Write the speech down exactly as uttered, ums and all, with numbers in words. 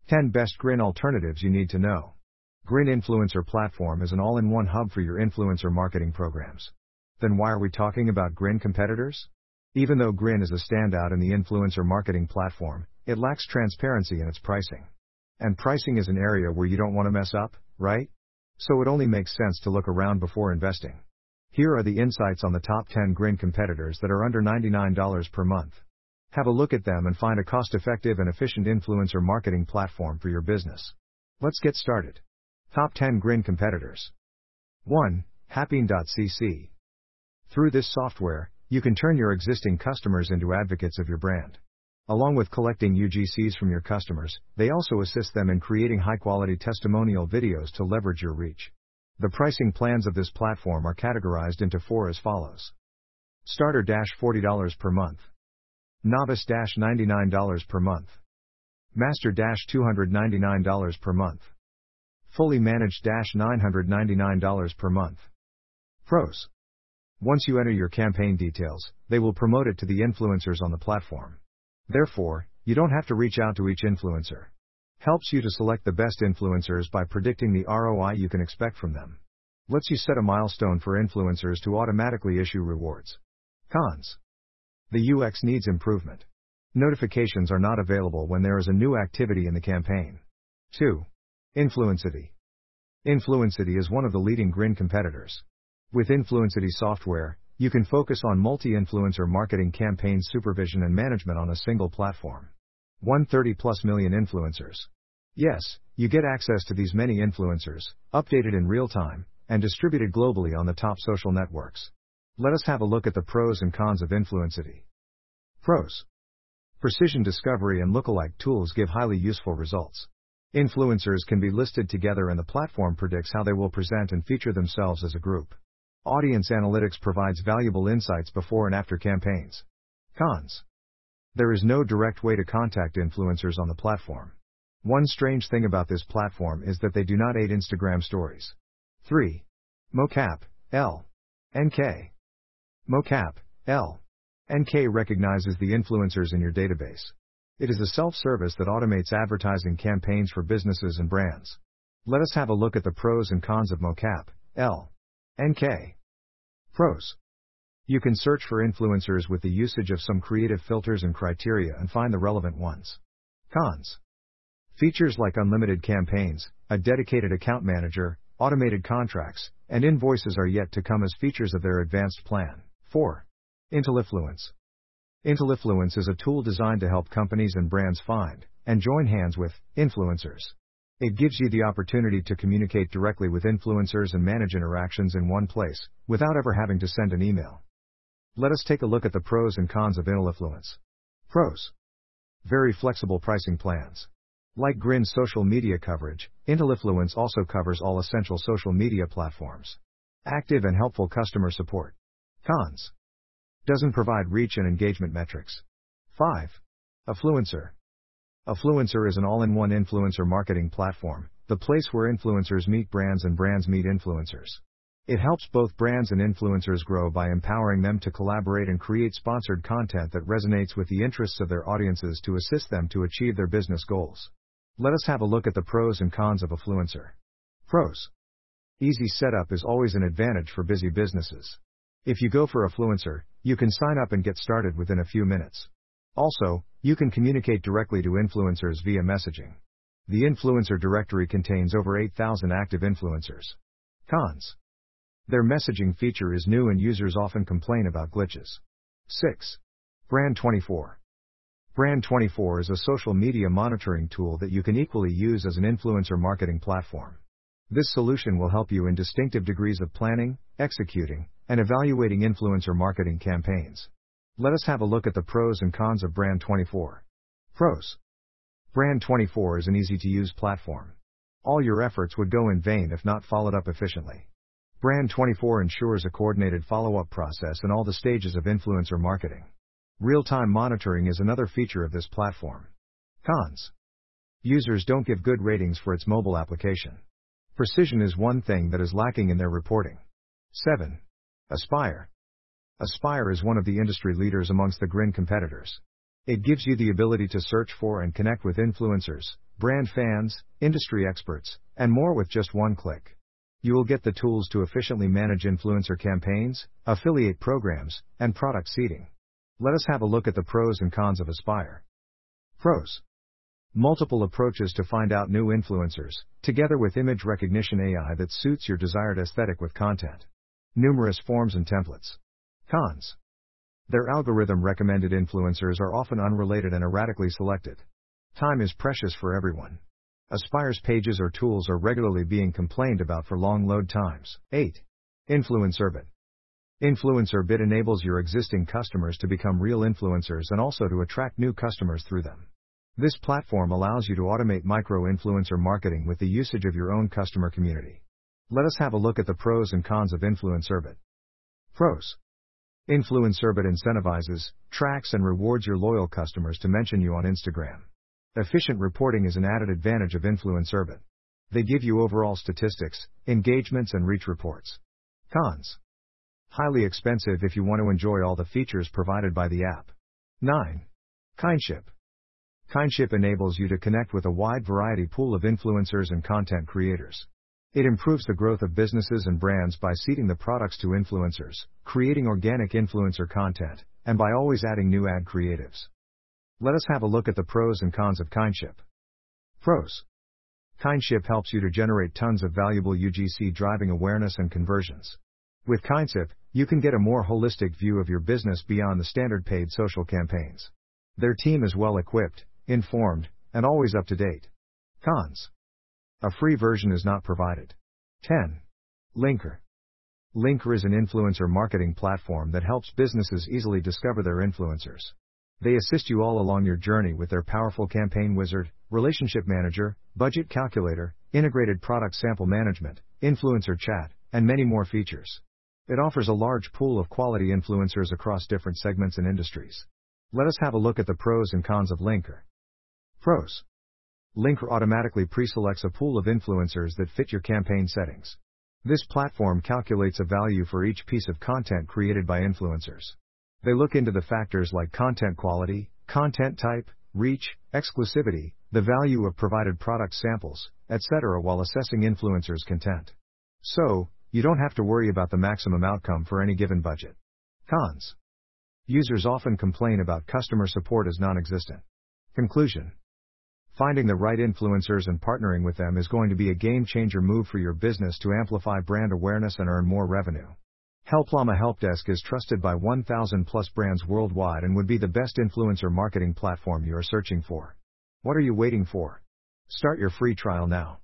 ten Best Grin Alternatives You Need to Know. Grin Influencer Platform is an all-in-one hub for your influencer marketing programs. Then why are we talking about Grin competitors? Even though Grin is a standout in the influencer marketing platform, it lacks transparency in its pricing. And pricing is an area where you don't want to mess up, right? So it only makes sense to look around before investing. Here are the insights on the top ten Grin competitors that are under ninety-nine dollars per month. Have a look at them and find a cost-effective and efficient influencer marketing platform for your business. Let's get started. Top ten Grin competitors. one. Happine dot c c. Through this software, you can turn your existing customers into advocates of your brand. Along with collecting U G Cs from your customers, they also assist them in creating high-quality testimonial videos to leverage your reach. The pricing plans of this platform are categorized into four as follows. Starter forty dollars per month. Novice ninety-nine dollars per month. Master two hundred ninety-nine dollars per month. Fully managed nine hundred ninety-nine dollars per month. Pros. Once you enter your campaign details, they will promote it to the influencers on the platform. Therefore, you don't have to reach out to each influencer. Helps you to select the best influencers by predicting the R O I you can expect from them. Lets you set a milestone for influencers to automatically issue rewards. Cons. The U X needs improvement. Notifications are not available when there is a new activity in the campaign. two. Influencity. Influencity is one of the leading Grin competitors. With Influencity software, you can focus on multi-influencer marketing campaign supervision and management on a single platform. one hundred thirty plus million influencers. Yes, you get access to these many influencers, updated in real time, and distributed globally on the top social networks. Let us have a look at the pros and cons of Influencity. Pros. Precision discovery and lookalike tools give highly useful results. Influencers can be listed together and the platform predicts how they will present and feature themselves as a group. Audience analytics provides valuable insights before and after campaigns. Cons. There is no direct way to contact influencers on the platform. One strange thing about this platform is that they do not aid Instagram stories. three. Mocap, L. N K. Mocap, L. N K recognizes the influencers in your database. It is a self-service that automates advertising campaigns for businesses and brands. Let us have a look at the pros and cons of Mocap, L. N K. Pros. You can search for influencers with the usage of some creative filters and criteria and find the relevant ones. Cons. Features like unlimited campaigns, a dedicated account manager, automated contracts, and invoices are yet to come as features of their advanced plan. four. Intellifluence. Intellifluence is a tool designed to help companies and brands find and join hands with influencers. It gives you the opportunity to communicate directly with influencers and manage interactions in one place, without ever having to send an email. Let us take a look at the pros and cons of Intellifluence. Pros. Very flexible pricing plans. Like Grin's social media coverage, Intellifluence also covers all essential social media platforms. Active and helpful customer support. Cons. Doesn't provide reach and engagement metrics. five. Affluencer. Affluencer is an all-in-one influencer marketing platform, the place where influencers meet brands and brands meet influencers. It helps both brands and influencers grow by empowering them to collaborate and create sponsored content that resonates with the interests of their audiences to assist them to achieve their business goals. Let us have a look at the pros and cons of Affluencer. Pros. Easy setup is always an advantage for busy businesses. If you go for Affluencer, you can sign up and get started within a few minutes. Also, you can communicate directly to influencers via messaging. The influencer directory contains over eight thousand active influencers. Cons. Their messaging feature is new and users often complain about glitches. six. Brand twenty-four. Brand twenty-four is a social media monitoring tool that you can equally use as an influencer marketing platform. This solution will help you in distinctive degrees of planning, executing, and evaluating influencer marketing campaigns. Let us have a look at the pros and cons of Brand twenty-four. Pros. Brand twenty-four is an easy-to-use platform. All your efforts would go in vain if not followed up efficiently. Brand twenty-four ensures a coordinated follow-up process in all the stages of influencer marketing. Real-time monitoring is another feature of this platform. Cons. Users don't give good ratings for its mobile application. Precision is one thing that is lacking in their reporting. seven. Aspire. Aspire is one of the industry leaders amongst the Grin competitors. It gives you the ability to search for and connect with influencers, brand fans, industry experts, and more with just one click. You will get the tools to efficiently manage influencer campaigns, affiliate programs, and product seeding. Let us have a look at the pros and cons of Aspire. Pros. Multiple approaches to find out new influencers, together with image recognition A I that suits your desired aesthetic with content. Numerous forms and templates. Cons. Their algorithm-recommended influencers are often unrelated and erratically selected. Time is precious for everyone. Aspire's pages or tools are regularly being complained about for long load times. eight. InfluencerBit. InfluencerBit enables your existing customers to become real influencers and also to attract new customers through them. This platform allows you to automate micro-influencer marketing with the usage of your own customer community. Let us have a look at the pros and cons of InfluencerBit. Pros. InfluencerBit incentivizes, tracks and rewards your loyal customers to mention you on Instagram. Efficient reporting is an added advantage of InfluencerBit. They give you overall statistics, engagements and reach reports. Cons. Highly expensive if you want to enjoy all the features provided by the app. nine. Kindship. Kindship enables you to connect with a wide variety pool of influencers and content creators. It improves the growth of businesses and brands by seeding the products to influencers, creating organic influencer content, and by always adding new ad creatives. Let us have a look at the pros and cons of Kindship. Pros. Kindship helps you to generate tons of valuable U G C, driving awareness and conversions. With Kindship, you can get a more holistic view of your business beyond the standard paid social campaigns. Their team is well equipped, informed, and always up to date. Cons. A free version is not provided. ten. Linker. Linker is an influencer marketing platform that helps businesses easily discover their influencers. They assist you all along your journey with their powerful campaign wizard, relationship manager, budget calculator, integrated product sample management, influencer chat, and many more features. It offers a large pool of quality influencers across different segments and industries. Let us have a look at the pros and cons of Linker. Pros. Linker automatically pre-selects a pool of influencers that fit your campaign settings. This platform calculates a value for each piece of content created by influencers. They look into the factors like content quality, content type, reach, exclusivity, the value of provided product samples, et cetera while assessing influencers' content. So, you don't have to worry about the maximum outcome for any given budget. Cons. Users often complain about customer support as non-existent. Conclusion. Finding the right influencers and partnering with them is going to be a game-changer move for your business to amplify brand awareness and earn more revenue. Helplama Helpdesk is trusted by one thousand plus brands worldwide and would be the best influencer marketing platform you are searching for. What are you waiting for? Start your free trial now.